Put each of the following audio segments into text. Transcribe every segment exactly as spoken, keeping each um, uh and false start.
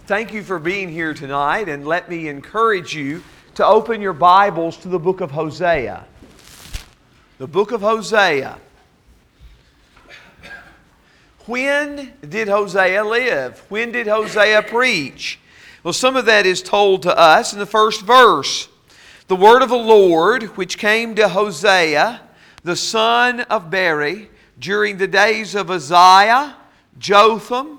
Thank you for being here tonight, and let me encourage you to open your Bibles to the book of Hosea. The book of Hosea. When did Hosea live? When did Hosea preach? Well, some of that is told to us in the first verse. The word of the Lord, which came to Hosea, the son of Beri, during the days of Uzziah, Jotham,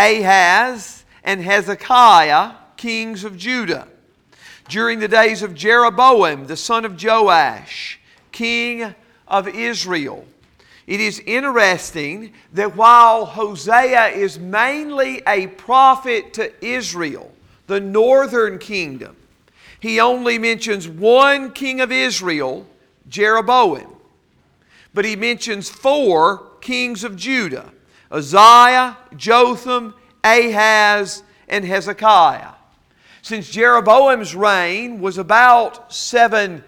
Ahaz, and Hezekiah, kings of Judah, during the days of Jeroboam, the son of Joash, king of Israel. It is interesting that while Hosea is mainly a prophet to Israel, the northern kingdom, he only mentions one king of Israel, Jeroboam. But he mentions four kings of Judah: Uzziah, Jotham, Ahaz, and Hezekiah. Since Jeroboam's reign was about seven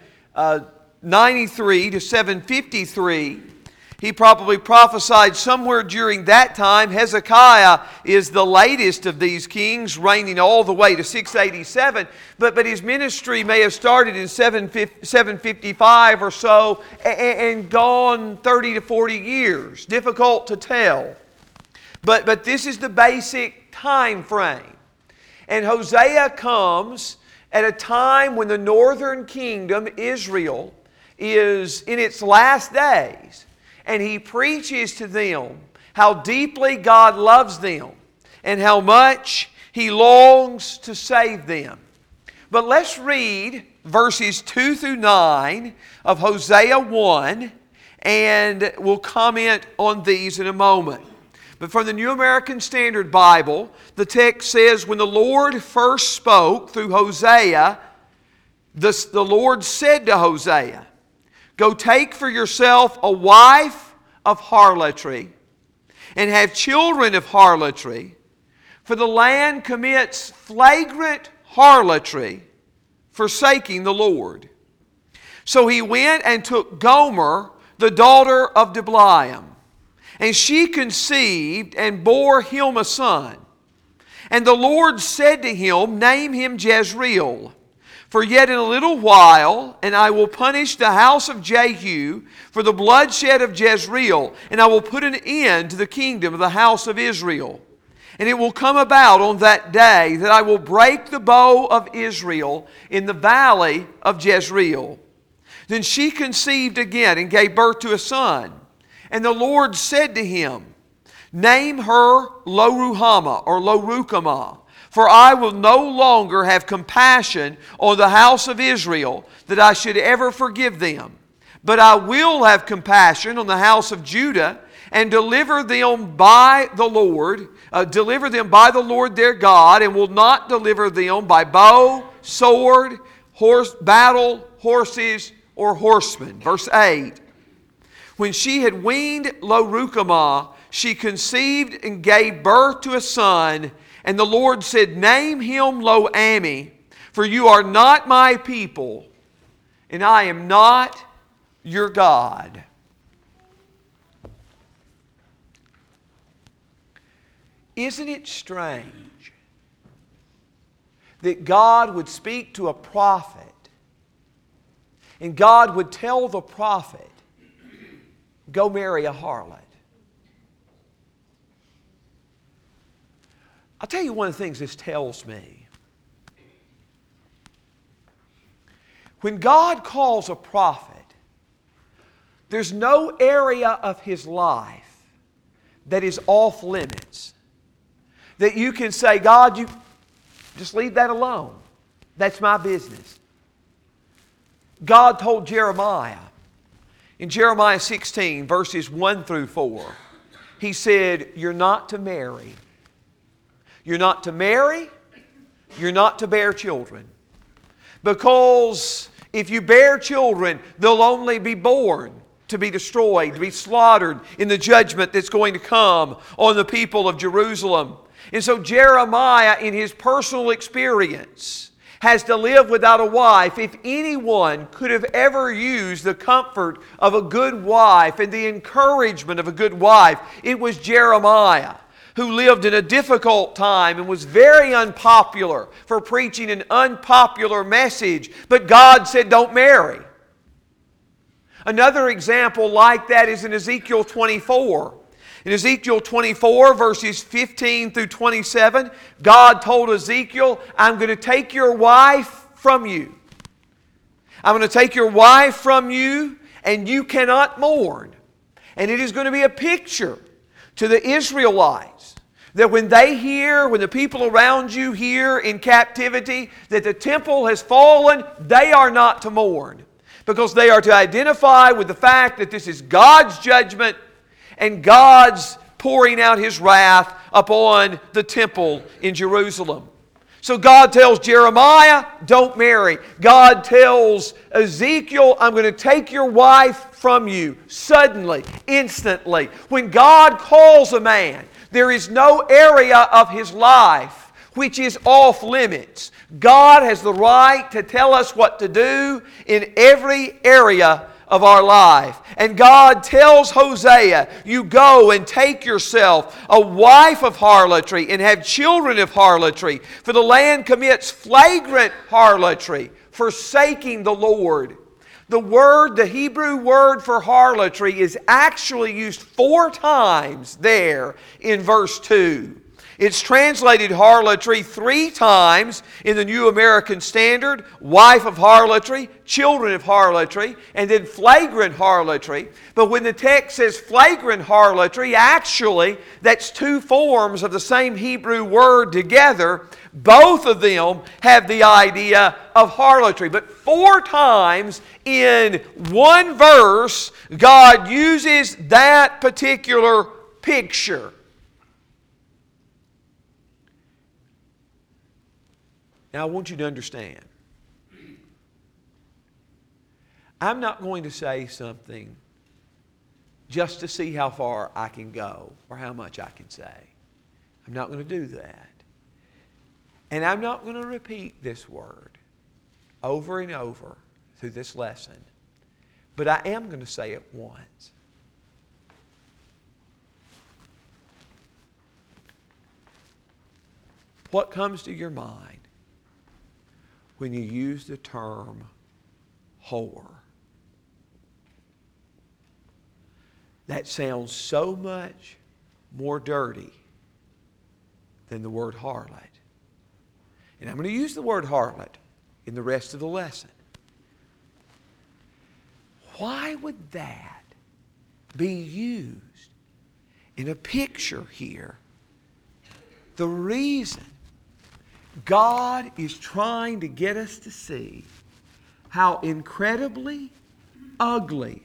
ninety-three to seven fifty-three, he probably prophesied somewhere during that time. Hezekiah is the latest of these kings, reigning all the way to six eighty-seven. But, but his ministry may have started in seven fifty-five or so and, and gone thirty to forty years. Difficult to tell. But, but this is the basic time frame. And Hosea comes at a time when the northern kingdom, Israel, is in its last days. And he preaches to them how deeply God loves them and how much He longs to save them. But let's read verses two through nine of Hosea one, and we'll comment on these in a moment. But from the New American Standard Bible, the text says, when the Lord first spoke through Hosea, the, the Lord said to Hosea, "Go take for yourself a wife of harlotry, and have children of harlotry, for the land commits flagrant harlotry, forsaking the Lord." So he went and took Gomer, the daughter of Diblaim, and she conceived and bore him a son. And the Lord said to him, "Name him Jezreel, for yet in a little while, and I will punish the house of Jehu for the bloodshed of Jezreel, and I will put an end to the kingdom of the house of Israel. And it will come about on that day that I will break the bow of Israel in the valley of Jezreel." Then she conceived again and gave birth to a son. And the Lord said to him, "Name her Lo-ruhamah," or Lo-ruhamah, "for I will no longer have compassion on the house of Israel, that I should ever forgive them. But I will have compassion on the house of Judah, and deliver them by the Lord, uh, deliver them by the Lord their God, and will not deliver them by bow, sword, horse, battle, horses, or horsemen." Verse eight. When she had weaned Lo-ruhamah, she conceived and gave birth to a son. And the Lord said, "Name him Lo-ammi, for you are not my people, and I am not your God." Isn't it strange that God would speak to a prophet, and God would tell the prophet, "Go marry a harlot"? I'll tell you one of the things this tells me. When God calls a prophet, there's no area of his life that is off limits, that you can say, "God, you just leave that alone. That's my business." God told Jeremiah in Jeremiah sixteen, verses one through four, He said, "You're not to marry. You're not to marry. You're not to bear children. Because if you bear children, they'll only be born to be destroyed, to be slaughtered in the judgment that's going to come on the people of Jerusalem." And so Jeremiah, in his personal experience, has to live without a wife. If anyone could have ever used the comfort of a good wife and the encouragement of a good wife, it was Jeremiah. who lived in a difficult time and was very unpopular for preaching an unpopular message, but God said, don't marry. Another example like that is in Ezekiel twenty-four. In Ezekiel twenty-four, verses fifteen through twenty-seven, God told Ezekiel, I'm going to take your wife from you. I'm going to take your wife from you, and you cannot mourn. And it is going to be a picture to the Israelites that when they hear, when the people around you hear in captivity that the temple has fallen, they are not to mourn, because they are to identify with the fact that this is God's judgment and God's pouring out His wrath upon the temple in Jerusalem. So God tells Jeremiah, don't marry. God tells Ezekiel, I'm going to take your wife from you suddenly, instantly. When God calls a man, there is no area of his life which is off limits. God has the right to tell us what to do in every area of our life. And God tells Hosea, you go and take yourself a wife of harlotry and have children of harlotry, for the land commits flagrant harlotry, forsaking the Lord. The word, the Hebrew word for harlotry, is actually used four times there in verse two. It's translated harlotry three times in the New American Standard, wife of harlotry, children of harlotry, and then flagrant harlotry. But when the text says flagrant harlotry, actually that's two forms of the same Hebrew word together. Both of them have the idea of harlotry. But four times in one verse, God uses that particular picture. Now, I want you to understand, I'm not going to say something just to see how far I can go or how much I can say. I'm not going to do that. And I'm not going to repeat this word over and over through this lesson. But I am going to say it once. What comes to your mind when you use the term whore? That sounds so much more dirty than the word harlot. And I'm going to use the word harlot in the rest of the lesson. Why would that be used in a picture here? The reason God is trying to get us to see how incredibly ugly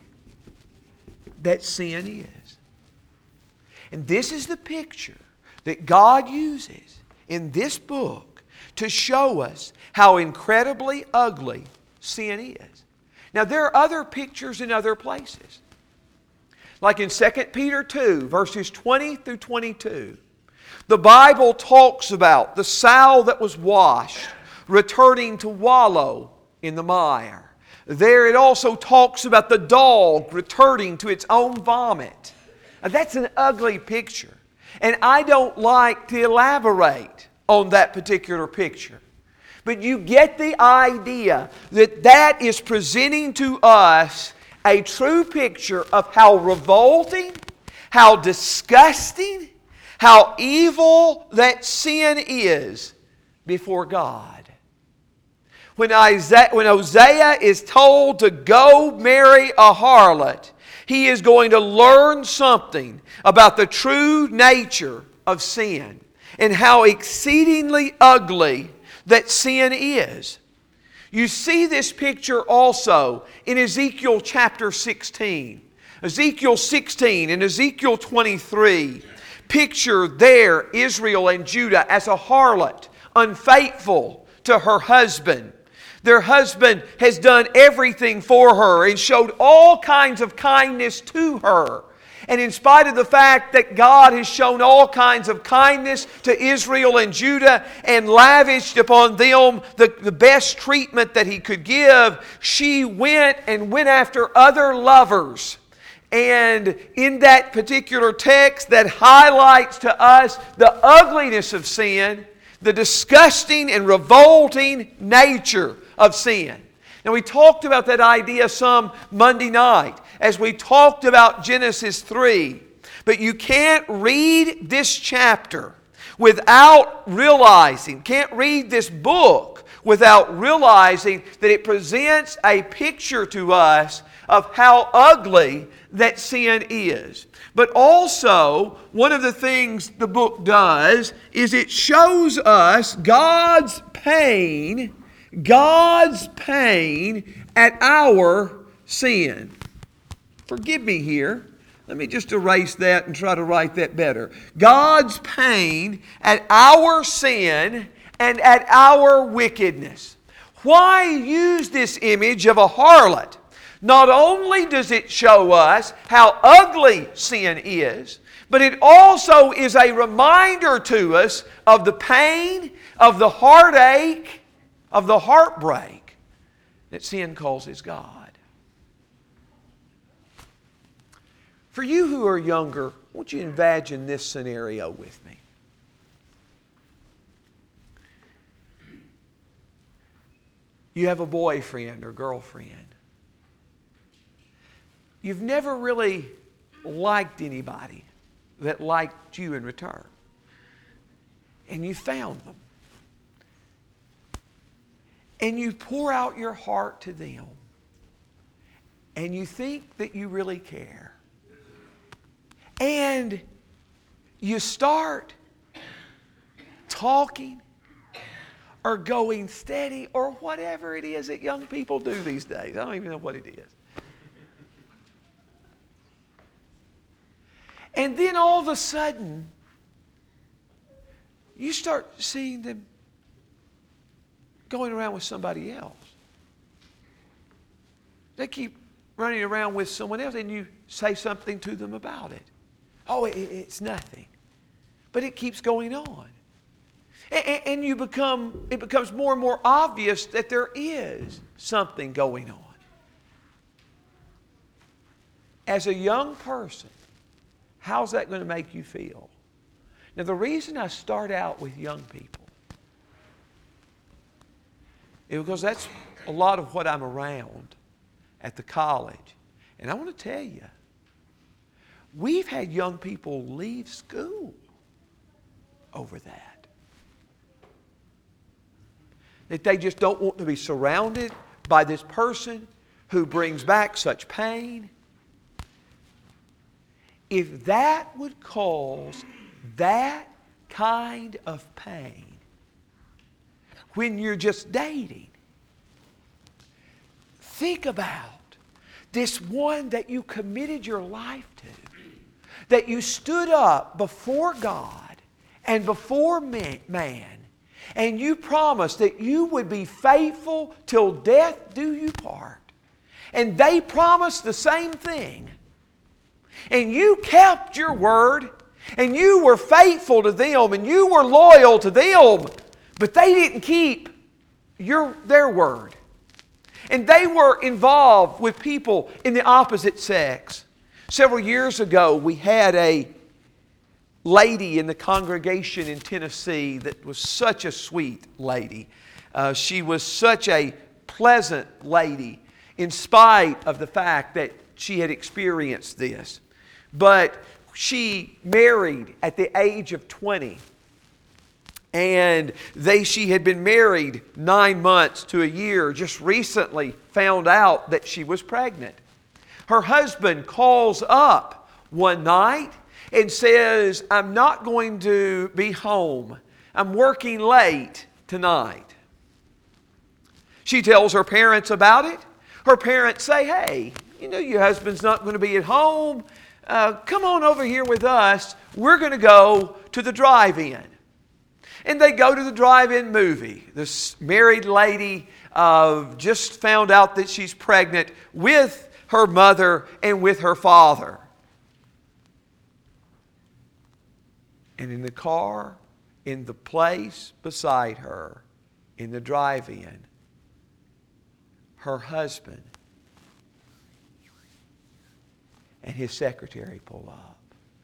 that sin is. And this is the picture that God uses in this book to show us how incredibly ugly sin is. Now, there are other pictures in other places. Like in Second Peter two, verses twenty through twenty-two. The Bible talks about the sow that was washed returning to wallow in the mire. There it also talks about the dog returning to its own vomit. Now, that's an ugly picture. And I don't like to elaborate on that particular picture. But you get the idea that that is presenting to us a true picture of how revolting, how disgusting, how evil that sin is before God. When Isaiah, when Hosea is told to go marry a harlot, he is going to learn something about the true nature of sin and how exceedingly ugly that sin is. You see this picture also in Ezekiel chapter sixteen. Ezekiel sixteen and Ezekiel twenty-three picture there Israel and Judah as a harlot, unfaithful to her husband. Their husband has done everything for her and showed all kinds of kindness to her. And in spite of the fact that God has shown all kinds of kindness to Israel and Judah and lavished upon them the, the best treatment that He could give, she went and went after other lovers And in that particular text that highlights to us the ugliness of sin, the disgusting and revolting nature of sin. Now, we talked about that idea some Monday night as we talked about Genesis three. But you can't read this chapter without realizing, can't read this book without realizing that it presents a picture to us of how ugly that sin is. But also, one of the things the book does is it shows us God's pain, God's pain at our sin. Forgive me here. Let me just erase that and try to write that better. God's pain at our sin and at our wickedness. Why use this image of a harlot? Not only does it show us how ugly sin is, but it also is a reminder to us of the pain, of the heartache, of the heartbreak that sin causes God. For you who are younger, won't you imagine this scenario with me? You have a boyfriend or girlfriend. You've never really liked anybody that liked you in return. And you found them. And you pour out your heart to them. And you think that you really care. And you start talking or going steady or whatever it is that young people do these days. I don't even know what it is. And then all of a sudden, you start seeing them going around with somebody else. They keep running around with someone else, and you say something to them about it. Oh, it, it's nothing. But it keeps going on. And, and you become, it becomes more and more obvious that there is something going on. As a young person, how's that going to make you feel? Now, the reason I start out with young people is because that's a lot of what I'm around at the college. And I want to tell you, we've had young people leave school over that. That they just don't want to be surrounded by this person who brings back such pain. If that would cause that kind of pain when you're just dating, think about this one that you committed your life to, that you stood up before God and before man, and you promised that you would be faithful till death do you part. And they promised the same thing. And you kept your word, and you were faithful to them, and you were loyal to them, but they didn't keep your, their word. And they were involved with people in the opposite sex. Several years ago, we had a lady in the congregation in Tennessee that was such a sweet lady. Uh, she was such a pleasant lady in spite of the fact that she had experienced this. But she married at the age of twenty. And they, she had been married nine months to a year, just recently found out that she was pregnant. Her husband calls up one night and says, I'm not going to be home. I'm working late tonight. She tells her parents about it. Her parents say, hey, you know your husband's not going to be at home. Uh, come on over here with us. We're going to go to the drive-in. And they go to the drive-in movie. This married lady uh, just found out that she's pregnant with her mother and with her father. And in the car, in the place beside her, in the drive-in, her husband and his secretary pull up.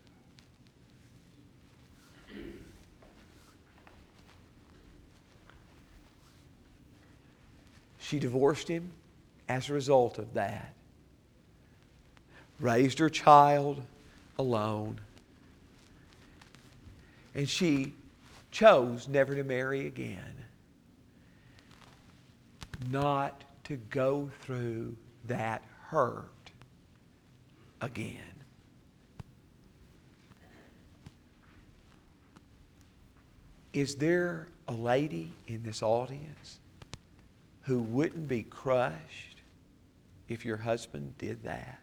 She divorced him as a result of that. Raised her child alone. And she chose never to marry again. Not to go through that hurt again. Is there a lady in this audience who wouldn't be crushed if your husband did that?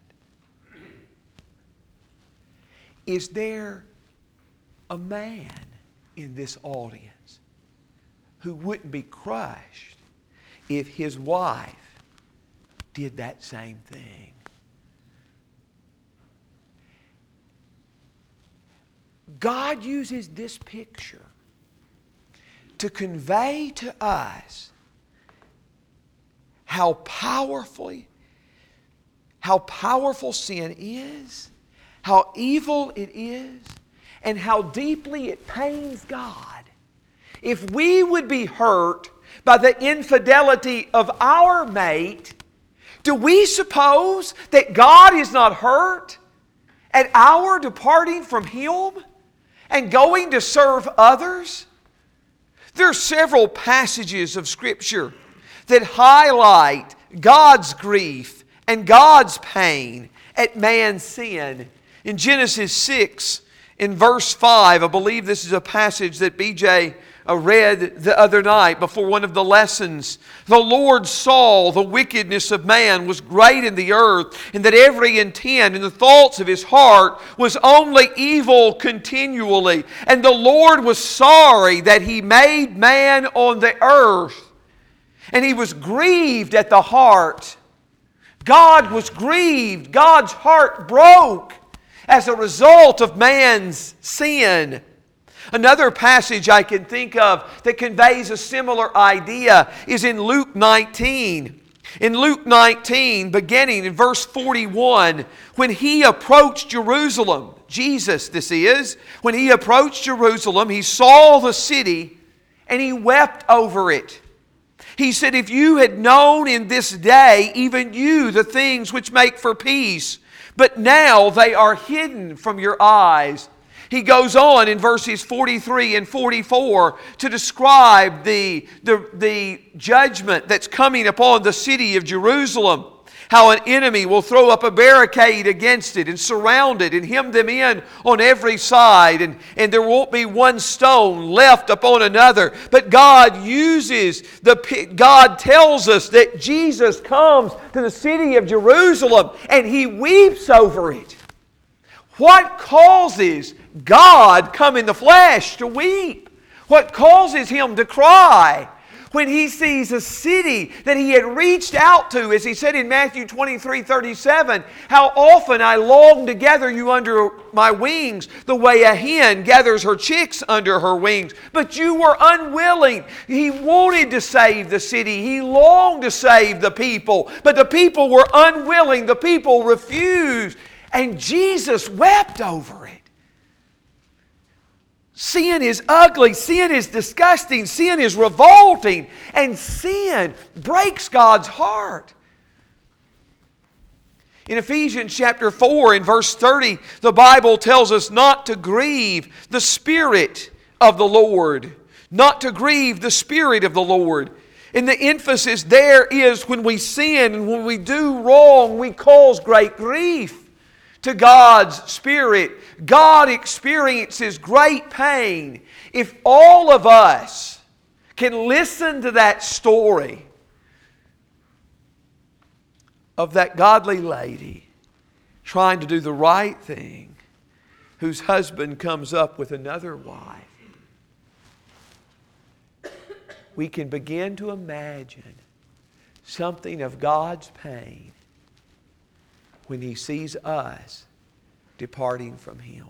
Is there a man in this audience who wouldn't be crushed if his wife did that same thing? God uses this picture to convey to us how powerfully, how powerful sin is, how evil it is, and how deeply it pains God. If we would be hurt by the infidelity of our mate, do we suppose that God is not hurt at our departing from Him and going to serve others? There are several passages of Scripture that highlight God's grief and God's pain at man's sin. In Genesis six, in verse five, I believe this is a passage that B J read the other night before one of the lessons. The Lord saw the wickedness of man was great in the earth, and that every intent and the thoughts of his heart was only evil continually. And the Lord was sorry that He made man on the earth, and He was grieved at the heart. God was grieved. God's heart broke as a result of man's sin. Another passage I can think of that conveys a similar idea is in Luke nineteen. In Luke nineteen, beginning in verse forty-one, when He approached Jerusalem, Jesus this is, when He approached Jerusalem, He saw the city and He wept over it. He said, if you had known in this day, even you, the things which make for peace, but now they are hidden from your eyes. He goes on in verses forty-three and forty-four to describe the, the, the judgment that's coming upon the city of Jerusalem. How an enemy will throw up a barricade against it and surround it and hem them in on every side. And, and there won't be one stone left upon another. But God uses, the God tells us that Jesus comes to the city of Jerusalem and He weeps over it. What causes God come in the flesh to weep? What causes Him to cry? When He sees a city that He had reached out to, as He said in Matthew twenty-three thirty-seven, how often I long to gather you under my wings, the way a hen gathers her chicks under her wings. But you were unwilling. He wanted to save the city. He longed to save the people. But the people were unwilling. The people refused. And Jesus wept over it. Sin is ugly. Sin is disgusting. Sin is revolting. And sin breaks God's heart. In Ephesians chapter four, in verse thirty, the Bible tells us not to grieve the Spirit of the Lord. Not to grieve the Spirit of the Lord. And the emphasis there is when we sin and when we do wrong, we cause great grief to God's Spirit. God experiences great pain. If all of us can listen to that story of that godly lady trying to do the right thing, whose husband comes up with another wife, we can begin to imagine something of God's pain when He sees us departing from Him.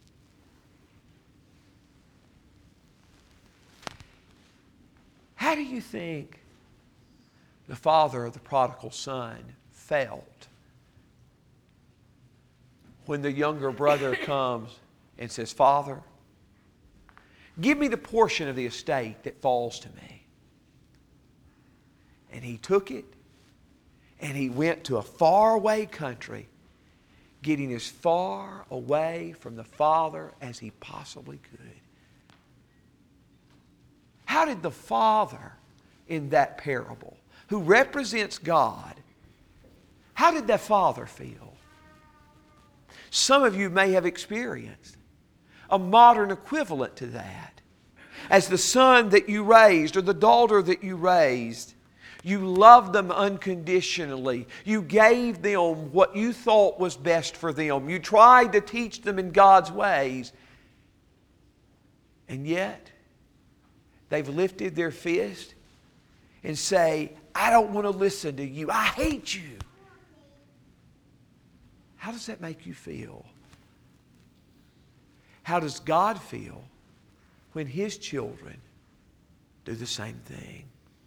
How do you think the father of the prodigal son felt when the younger brother comes and says, Father, give me the portion of the estate that falls to me. And he took it and he went to a faraway country, getting as far away from the Father as he possibly could. How did the Father in that parable, who represents God, how did that Father feel? Some of you may have experienced a modern equivalent to that. As the son that you raised or the daughter that you raised, you loved them unconditionally. You gave them what you thought was best for them. You tried to teach them in God's ways. And yet, they've lifted their fist and say, I don't want to listen to you. I hate you. How does that make you feel? How does God feel when His children do the same thing?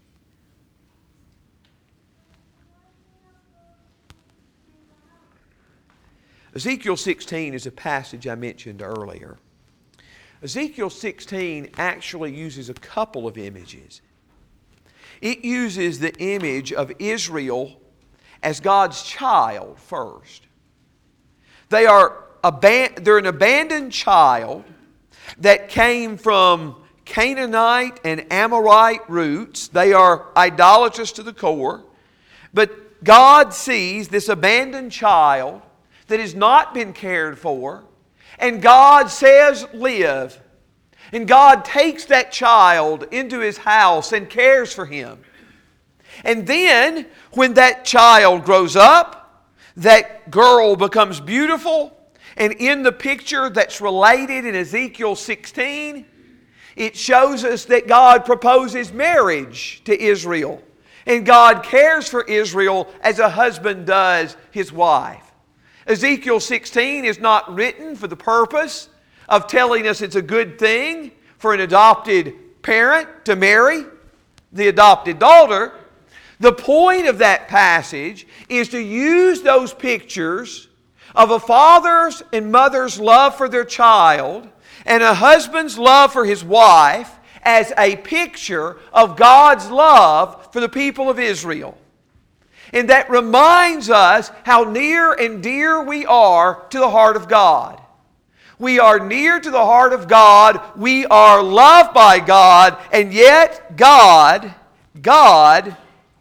Ezekiel sixteen is a passage I mentioned earlier. Ezekiel sixteen actually uses a couple of images. It uses the image of Israel as God's child first. They are aban- they're an abandoned child that came from Canaanite and Amorite roots. They are idolatrous to the core. But God sees this abandoned child that has not been cared for, and God says, live. And God takes that child into His house and cares for him. And then, when that child grows up, that girl becomes beautiful, and in the picture that's related in Ezekiel sixteen, it shows us that God proposes marriage to Israel. And God cares for Israel as a husband does his wife. Ezekiel sixteen is not written for the purpose of telling us it's a good thing for an adopted parent to marry the adopted daughter. The point of that passage is to use those pictures of a father's and mother's love for their child and a husband's love for his wife as a picture of God's love for the people of Israel. And that reminds us how near and dear we are to the heart of God. We are near to the heart of God. We are loved by God. And yet God, God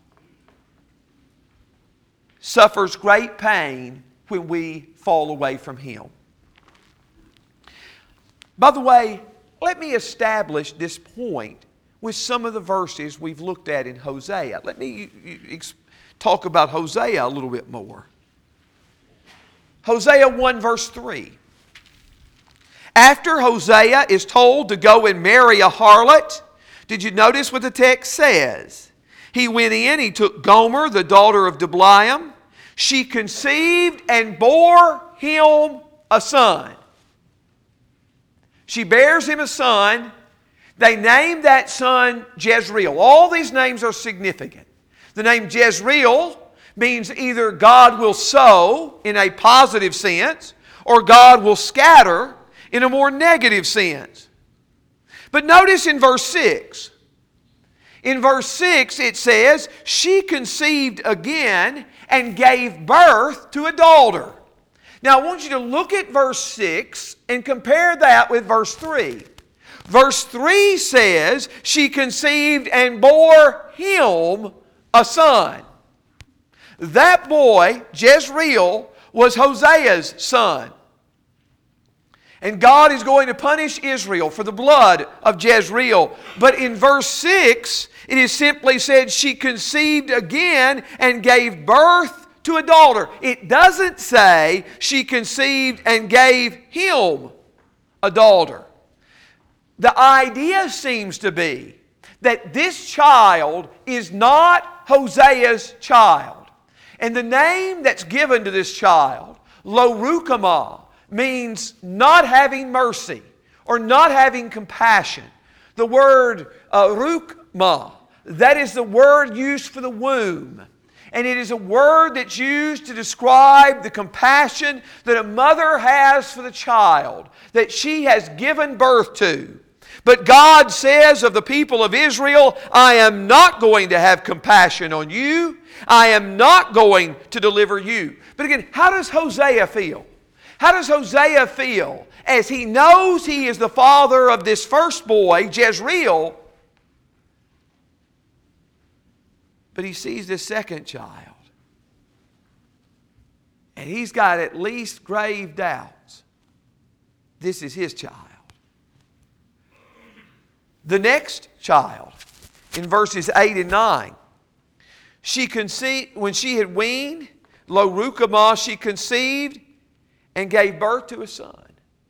suffers great pain when we fall away from Him. By the way, let me establish this point with some of the verses we've looked at in Hosea. Let me explain. Talk about Hosea a little bit more. Hosea one verse three. After Hosea is told to go and marry a harlot, did you notice what the text says? He went in, he took Gomer, the daughter of Diblaim. She conceived and bore him a son. She bears him a son. They named that son Jezreel. All these names are significant. The name Jezreel means either God will sow in a positive sense or God will scatter in a more negative sense. But notice in verse six. In verse six it says, she conceived again and gave birth to a daughter. Now I want you to look at verse six and compare that with verse three. Verse three says, she conceived and bore him a son. That boy, Jezreel, was Hosea's son. And God is going to punish Israel for the blood of Jezreel. But in verse six, it is simply said, she conceived again and gave birth to a daughter. It doesn't say she conceived and gave him a daughter. The idea seems to be that this child is not Hosea's child. And the name that's given to this child, Lo Ruhamah, means not having mercy or not having compassion. The word uh, Ruhamah, that is the word used for the womb. And it is a word that's used to describe the compassion that a mother has for the child that she has given birth to. But God says of the people of Israel, I am not going to have compassion on you. I am not going to deliver you. But again, how does Hosea feel? How does Hosea feel as he knows he is the father of this first boy, Jezreel, but he sees this second child? And he's got at least grave doubts. This is his child. The next child, in verses eight and nine, she conceived, when she had weaned, lo Rukamah, she conceived and gave birth to a son.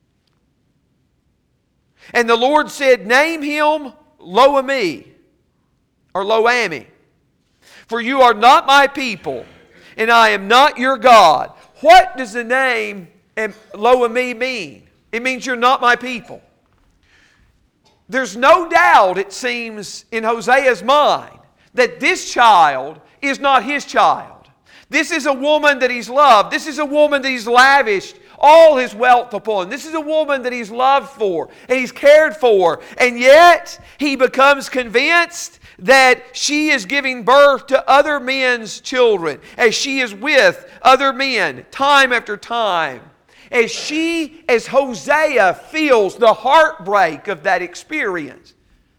And the Lord said, name him Lo-Ammi, or Lo-Ammi, for you are not my people, and I am not your God. What does the name Lo-Ammi mean? It means you're not my people. There's no doubt, it seems, in Hosea's mind that this child is not his child. This is a woman that he's loved. This is a woman that he's lavished all his wealth upon. This is a woman that he's loved for and he's cared for. And yet, he becomes convinced that she is giving birth to other men's children as she is with other men time after time. As she, as Hosea feels the heartbreak of that experience,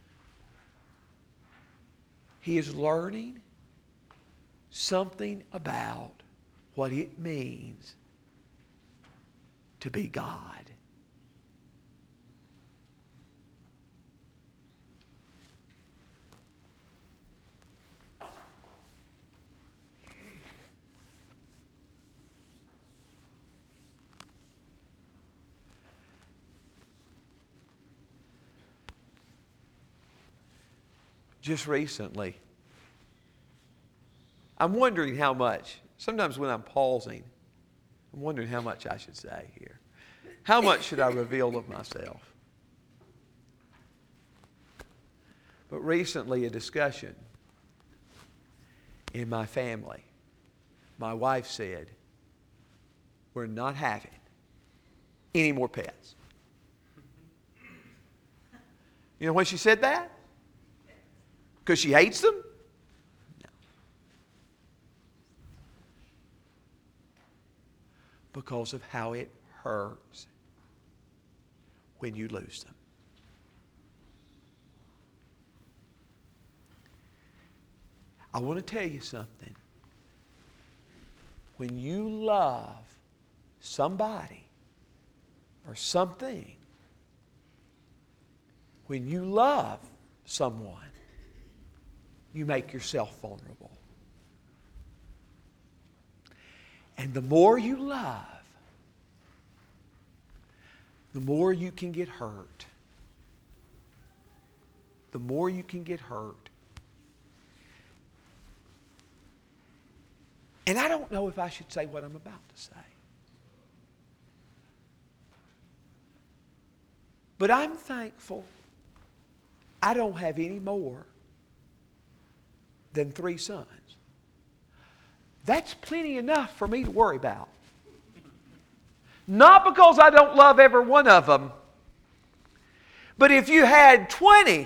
he is learning something about what it means to be God. Just recently, I'm wondering how much, sometimes when I'm pausing, I'm wondering how much I should say here. How much should I reveal of myself? But recently, a discussion in my family, my wife said, we're not having any more pets. You know when she said that? Because she hates them? No. Because of how it hurts when you lose them. I want to tell you something. When you love somebody or something, when you love someone, you make yourself vulnerable. And the more you love, the more you can get hurt. The more you can get hurt. And I don't know if I should say what I'm about to say. But I'm thankful I don't have any more than three sons. That's plenty enough for me to worry about. Not because I don't love every one of them, but if you had twenty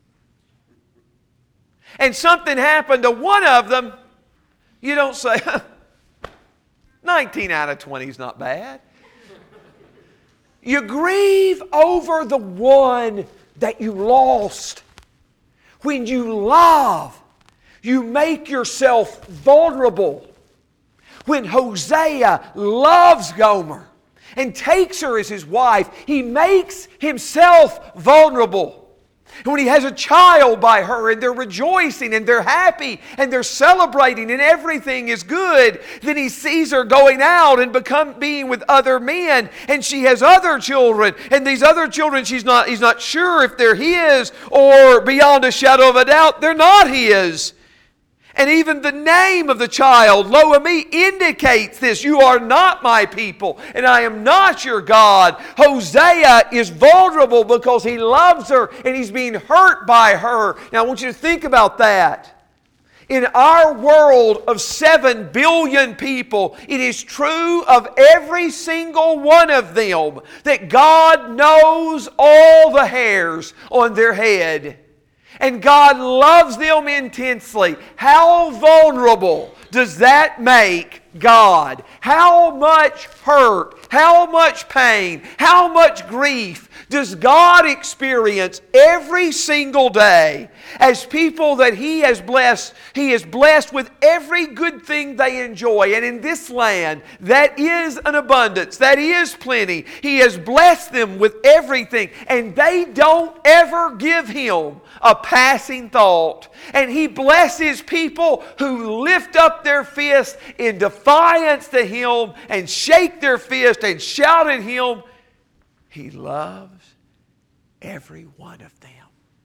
and something happened to one of them, you don't say, nineteen out of twenty is not bad. You grieve over the one that you lost. When you love, you make yourself vulnerable. When Hosea loves Gomer and takes her as his wife, he makes himself vulnerable. And when he has a child by her and they're rejoicing and they're happy and they're celebrating and everything is good, then he sees her going out and become being with other men, and she has other children, and these other children she's not he's not sure if they're his, or beyond a shadow of a doubt they're not his. And even the name of the child, Lo-Ammi, indicates this. You are not my people, and I am not your God. Hosea is vulnerable because he loves her, and he's being hurt by her. Now, I want you to think about that. In our world of seven billion people, it is true of every single one of them that God knows all the hairs on their head. And God loves them intensely. How vulnerable does that make God? How much hurt, how much pain, how much grief does God experience every single day as people that He has blessed? He is blessed with every good thing they enjoy. And in this land, that is an abundance. That is plenty. He has blessed them with everything. And they don't ever give Him a passing thought. And He blesses people who lift up their fist in defiance to Him and shake their fist and shout at Him. He loves every one of them.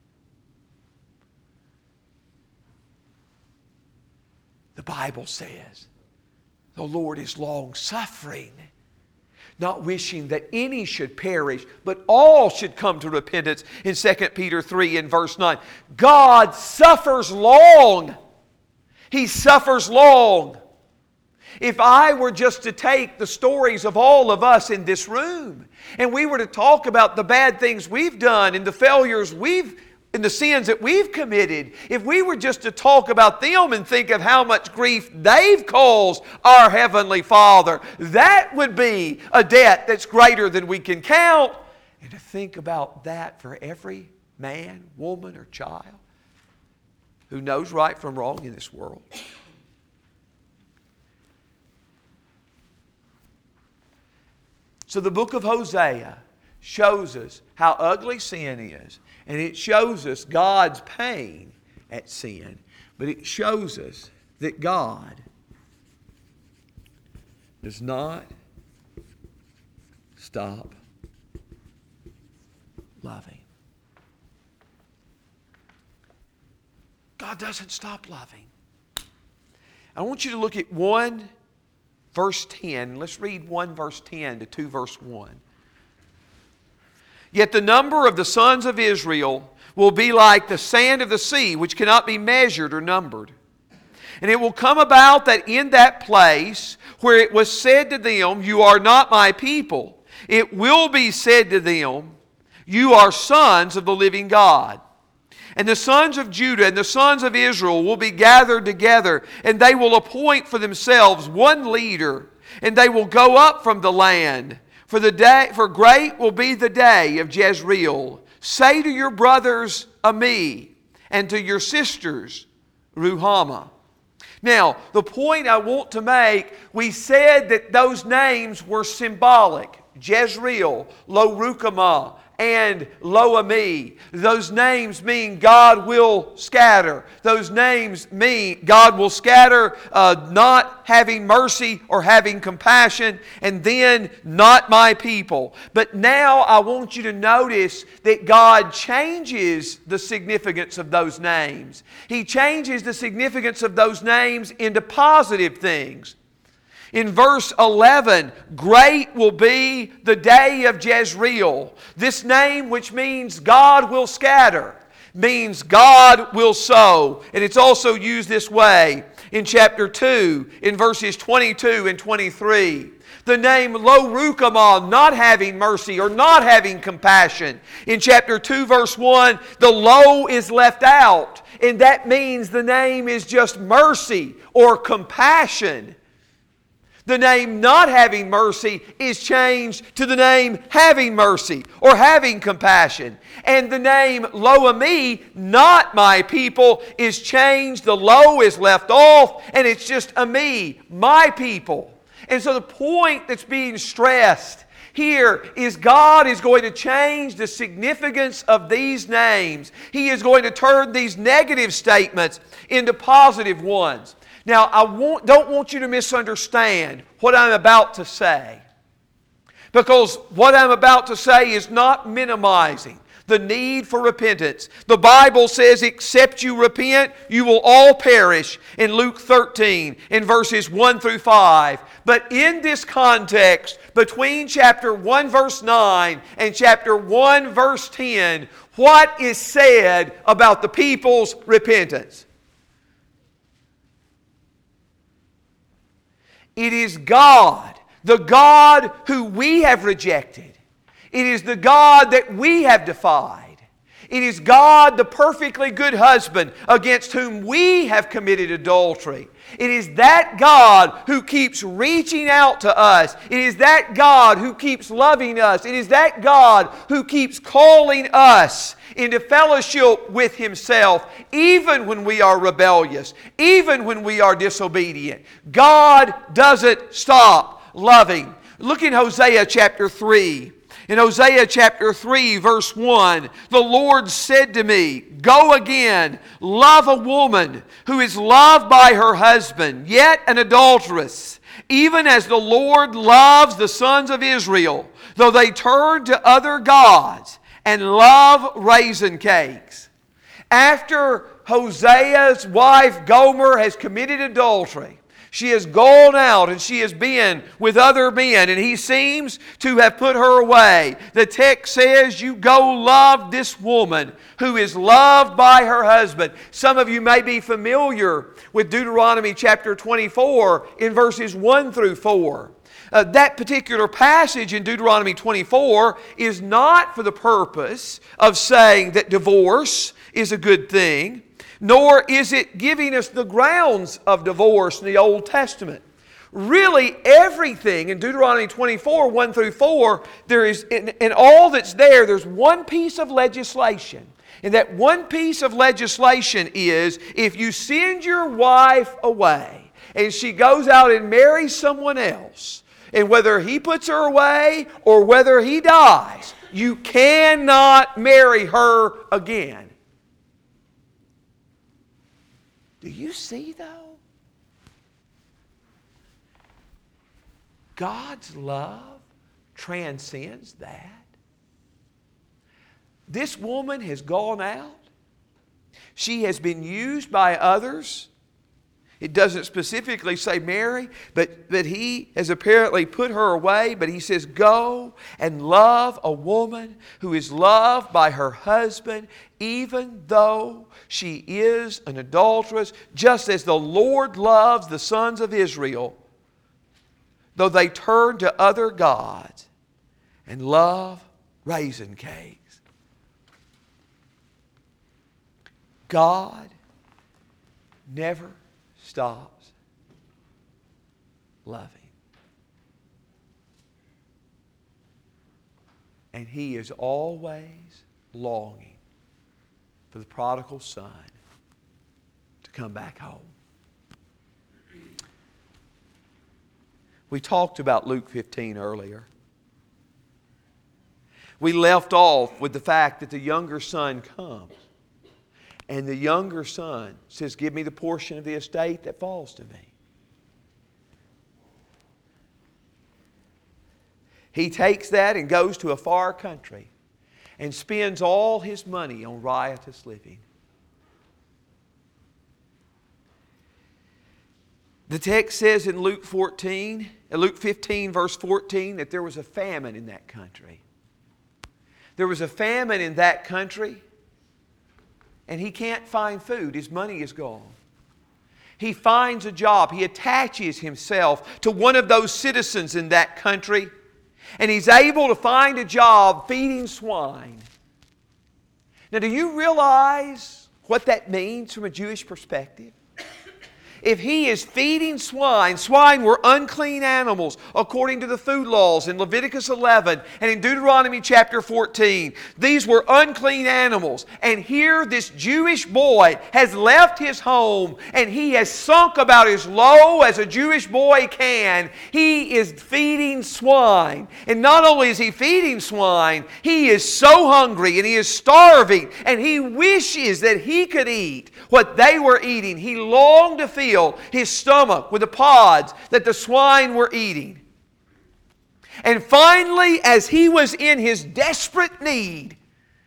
The Bible says the Lord is long-suffering, not wishing that any should perish, but all should come to repentance. In Second Peter three and verse nine, God suffers long. He suffers long. If I were just to take the stories of all of us in this room, and we were to talk about the bad things we've done and the failures we've and the sins that we've committed, if we were just to talk about them and think of how much grief they've caused our Heavenly Father, that would be a debt that's greater than we can count. And to think about that for every man, woman, or child who knows right from wrong in this world. So the book of Hosea shows us how ugly sin is. And it shows us God's pain at sin. But it shows us that God does not stop loving. God doesn't stop loving. I want you to look at one verse ten. Let's read one verse ten to two verse one. Yet the number of the sons of Israel will be like the sand of the sea, which cannot be measured or numbered. And it will come about that in that place where it was said to them, "You are not my people," it will be said to them, "You are sons of the living God." And the sons of Judah and the sons of Israel will be gathered together, and they will appoint for themselves one leader, and they will go up from the land. For the day, for great will be the day of Jezreel. Say to your brothers, Ami, and to your sisters, Ruhamah. Now, the point I want to make, we said that those names were symbolic. Jezreel, Lo-Ruhamah, and Lo-Ami. Those names mean God will scatter. Those names mean God will scatter, uh, not having mercy or having compassion, and then not my people. But now I want you to notice that God changes the significance of those names. He changes the significance of those names into positive things. In verse eleven, great will be the day of Jezreel. This name, which means God will scatter, means God will sow. And it's also used this way in chapter two, in verses twenty-two and twenty-three. The name Lo-Ruhamah, not having mercy or not having compassion. In chapter two, verse one, the Lo is left out. And that means the name is just mercy or compassion. The name not having mercy is changed to the name having mercy or having compassion. And the name Lo-Ami, not my people, is changed. The Lo is left off and it's just Ami, my people. And so the point that's being stressed here is God is going to change the significance of these names. He is going to turn these negative statements into positive ones. Now, I want, don't want you to misunderstand what I'm about to say, because what I'm about to say is not minimizing the need for repentance. The Bible says, except you repent, you will all perish, in Luke thirteen, in verses one through five. But in this context, between chapter one verse nine and chapter one verse ten, what is said about the people's repentance? It is God, the God who we have rejected. It is the God that we have defied. It is God, the perfectly good husband, against whom we have committed adultery. It is that God who keeps reaching out to us. It is that God who keeps loving us. It is that God who keeps calling us into fellowship with Himself, even when we are rebellious, even when we are disobedient. God doesn't stop loving. Look in Hosea chapter three. In Hosea chapter three, verse one, the Lord said to me, "Go again, love a woman who is loved by her husband, yet an adulteress, even as the Lord loves the sons of Israel, though they turn to other gods and love raisin cakes." After Hosea's wife Gomer has committed adultery, she has gone out and she has been with other men, and he seems to have put her away. The text says, "You go love this woman who is loved by her husband." Some of you may be familiar with Deuteronomy chapter twenty-four in verses one through four. Uh, that particular passage in Deuteronomy twenty-four is not for the purpose of saying that divorce is a good thing, nor is it giving us the grounds of divorce in the Old Testament. Really, everything in Deuteronomy twenty-four, one through four, there is, in, in all that's there, there's one piece of legislation. And that one piece of legislation is, if you send your wife away and she goes out and marries someone else, and whether he puts her away or whether he dies, you cannot marry her again. Do you see, though? God's love transcends that. This woman has gone out. She has been used by others. It doesn't specifically say Mary, but, but he has apparently put her away. But he says, "Go and love a woman who is loved by her husband, even though she is an adulteress, just as the Lord loves the sons of Israel, though they turn to other gods and love raisin cakes." God never stops loving. And He is always longing for the prodigal son to come back home. We talked about Luke fifteen earlier. We left off with the fact that the younger son comes. And the younger son says, "Give me the portion of the estate that falls to me." He takes that and goes to a far country and spends all his money on riotous living. The text says in Luke fourteen, Luke fifteen, verse fourteen, that there was a famine in that country. There was a famine in that country, and he can't find food. His money is gone. He finds a job. He attaches himself to one of those citizens in that country, and he's able to find a job feeding swine. Now, do you realize what that means from a Jewish perspective? If he is feeding swine, swine were unclean animals according to the food laws in Leviticus eleven and in Deuteronomy chapter fourteen. These were unclean animals. And here this Jewish boy has left his home and he has sunk about as low as a Jewish boy can. He is feeding swine. And not only is he feeding swine, he is so hungry and he is starving and he wishes that he could eat what they were eating. He longed to fill his stomach with the pods that the swine were eating. And finally, as he was in his desperate need,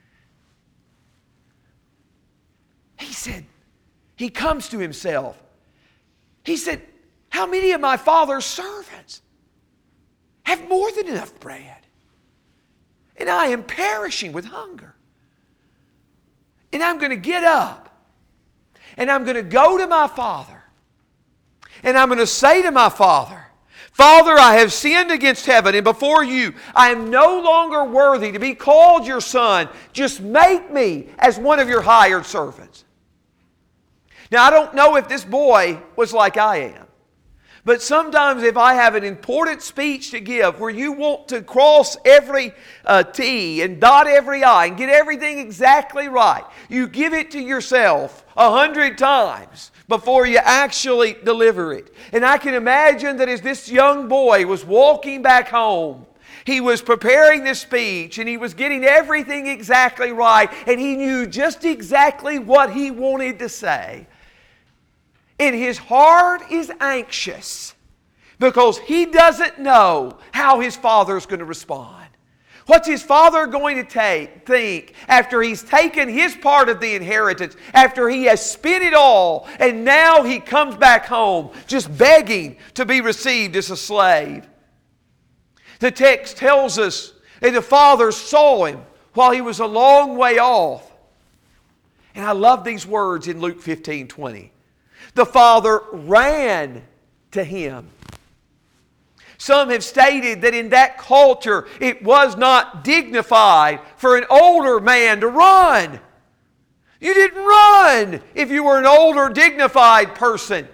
he said, he comes to himself. He said, "How many of my father's servants have more than enough bread? And I am perishing with hunger. And I'm going to get up and I'm going to go to my father. And I'm going to say to my father, Father, I have sinned against heaven and before you. I am no longer worthy to be called your son. Just make me as one of your hired servants. Now, I don't know if this boy was like I am. But sometimes if I have an important speech to give where you want to cross every uh, T and dot every I and get everything exactly right, you give it to yourself a hundred times before you actually deliver it. And I can imagine that as this young boy was walking back home, he was preparing this speech and he was getting everything exactly right, and he knew just exactly what he wanted to say. And his heart is anxious because he doesn't know how his father is going to respond. What's his father going to take, think after he's taken his part of the inheritance, after he has spent it all, and now he comes back home just begging to be received as a slave? The text tells us that the father saw him while he was a long way off. And I love these words in Luke fifteen twenty. The father ran to him. Some have stated that in that culture it was not dignified for an older man to run. You didn't run if you were an older, dignified person.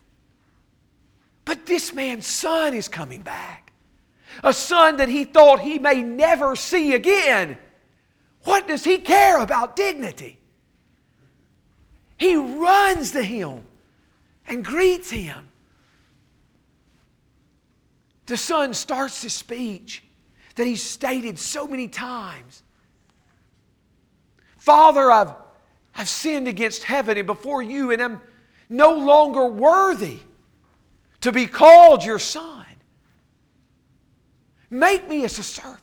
But this man's son is coming back. A son that he thought he may never see again. What does he care about dignity? He runs to him and greets him. The son starts his speech that he's stated so many times. Father, I've, I've sinned against heaven and before you, and I'm no longer worthy to be called your son. Make me as a servant.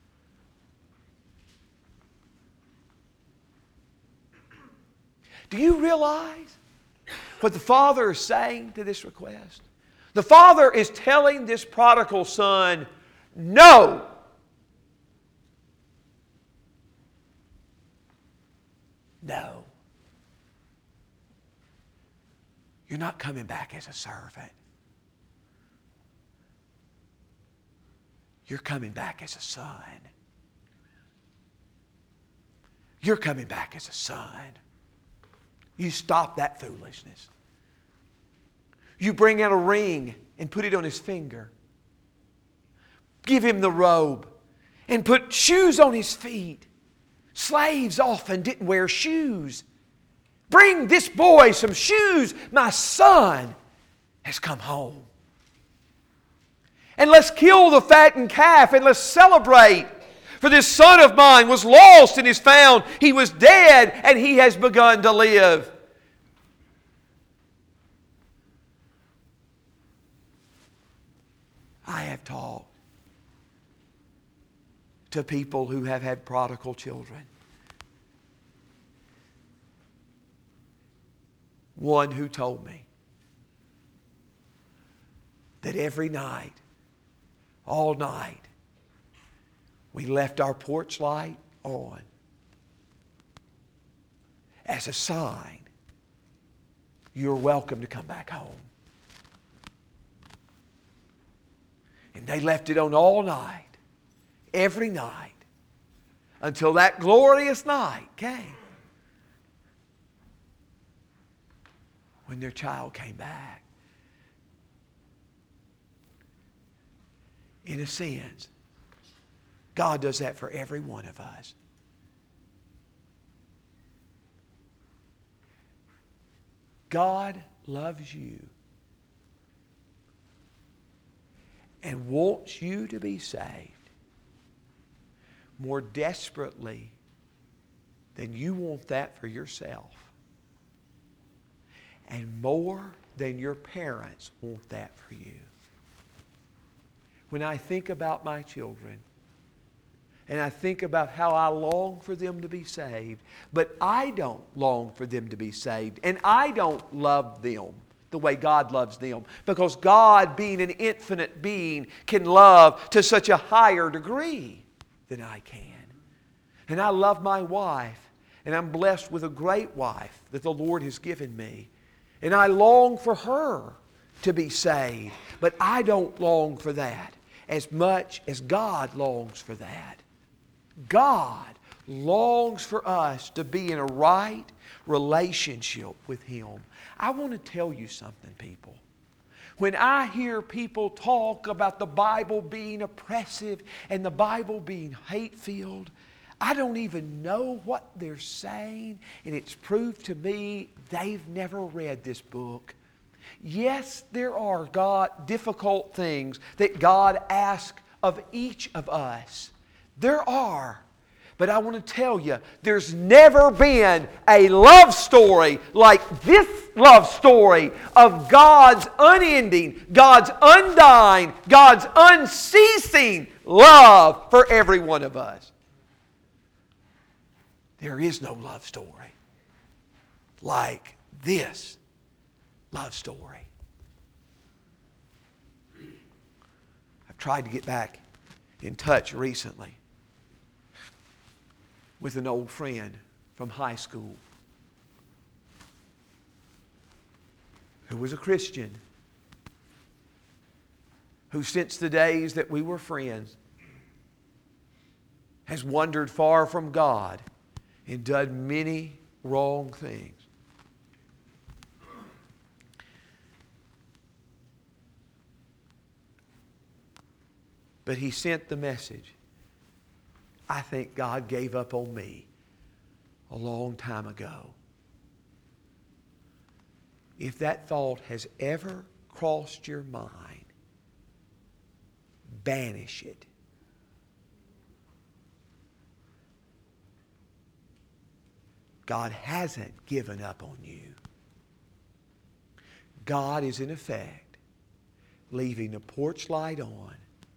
Do you realize what the father is saying to this request? The father is telling this prodigal son, no. No. You're not coming back as a servant. You're coming back as a son. You're coming back as a son. You stop that foolishness. You bring out a ring and put it on his finger. Give him the robe and put shoes on his feet. Slaves often didn't wear shoes. Bring this boy some shoes. My son has come home. And let's kill the fattened calf and let's celebrate. For this son of mine was lost and is found. He was dead and he has begun to live. I have talked to people who have had prodigal children. One who told me that every night, all night, we left our porch light on as a sign you're welcome to come back home. And they left it on all night, every night, until that glorious night came when their child came back. In a sense, God does that for every one of us. God loves you and wants you to be saved more desperately than you want that for yourself, and more than your parents want that for you. When I think about my children, and I think about how I long for them to be saved, but I don't long for them to be saved, and I don't love them the way God loves them, because God, being an infinite being, can love to such a higher degree than I can. And I love my wife, and I'm blessed with a great wife that the Lord has given me, and I long for her to be saved. But I don't long for that as much as God longs for that. God longs for us to be in a right relationship with Him. I want to tell you something, people. When I hear people talk about the Bible being oppressive and the Bible being hate-filled, I don't even know what they're saying, and it's proved to me they've never read this book. Yes, there are God difficult things that God asks of each of us. There are. But I want to tell you, there's never been a love story like this love story of God's unending, God's undying, God's unceasing love for every one of us. There is no love story like this love story. I've tried to get back in touch recently with an old friend from high school who was a Christian, who since the days that we were friends has wandered far from God and done many wrong things. But he sent the message, I think God gave up on me a long time ago. If that thought has ever crossed your mind, banish it. God hasn't given up on you. God is in effect leaving the porch light on,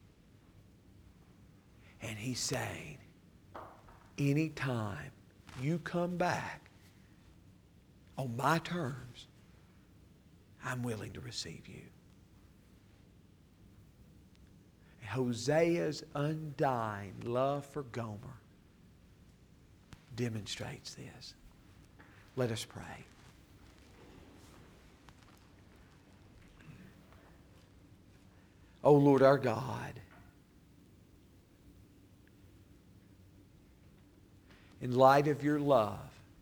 and He's saying, anytime you come back on my terms, I'm willing to receive you. Hosea's undying love for Gomer demonstrates this. Let us pray. O Lord our God, in light of your love,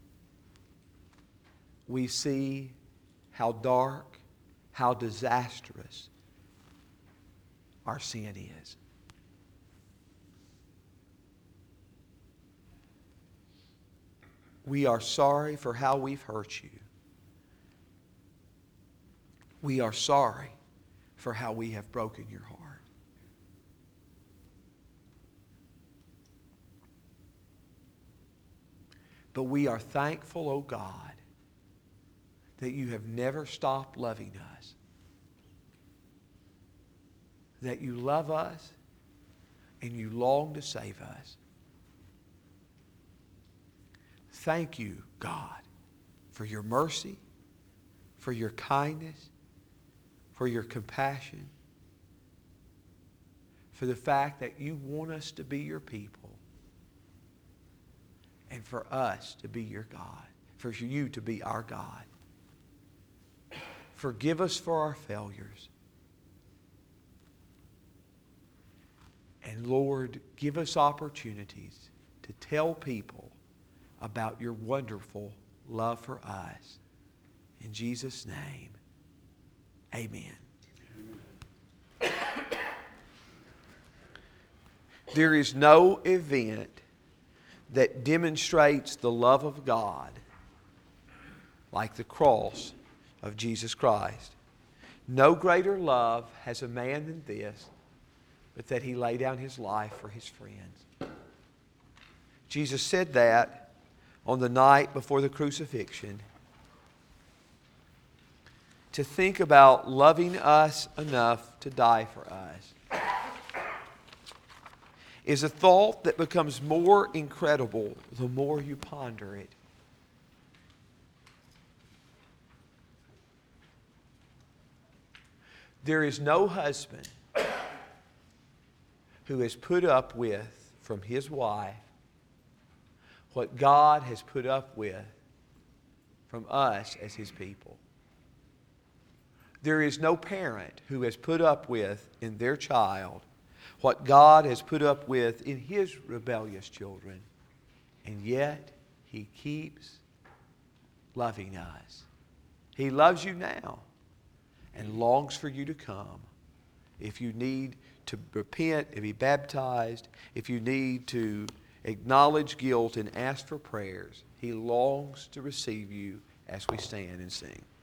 we see how dark, how disastrous our sin is. We are sorry for how we've hurt you. We are sorry for how we have broken your heart. But we are thankful, O God, that you have never stopped loving us. That you love us and you long to save us. Thank you, God, for your mercy, for your kindness, for your compassion, for the fact that you want us to be your people and for us to be your God, for you to be our God. Forgive us for our failures. And Lord, give us opportunities to tell people about your wonderful love for us. In Jesus' name, amen. There is no event that demonstrates the love of God like the cross of Jesus Christ. No greater love has a man than this, but that He lay down His life for His friends. Jesus said that on the night before the crucifixion. To think about loving us enough to die for us is a thought that becomes more incredible the more you ponder it. There is no husband who has put up with from his wife what God has put up with from us as His people. There is no parent who has put up with in their child what God has put up with in His rebellious children. And yet, He keeps loving us. He loves you now and longs for you to come. If you need to repent and be baptized, if you need to acknowledge guilt and ask for prayers, He longs to receive you as we stand and sing.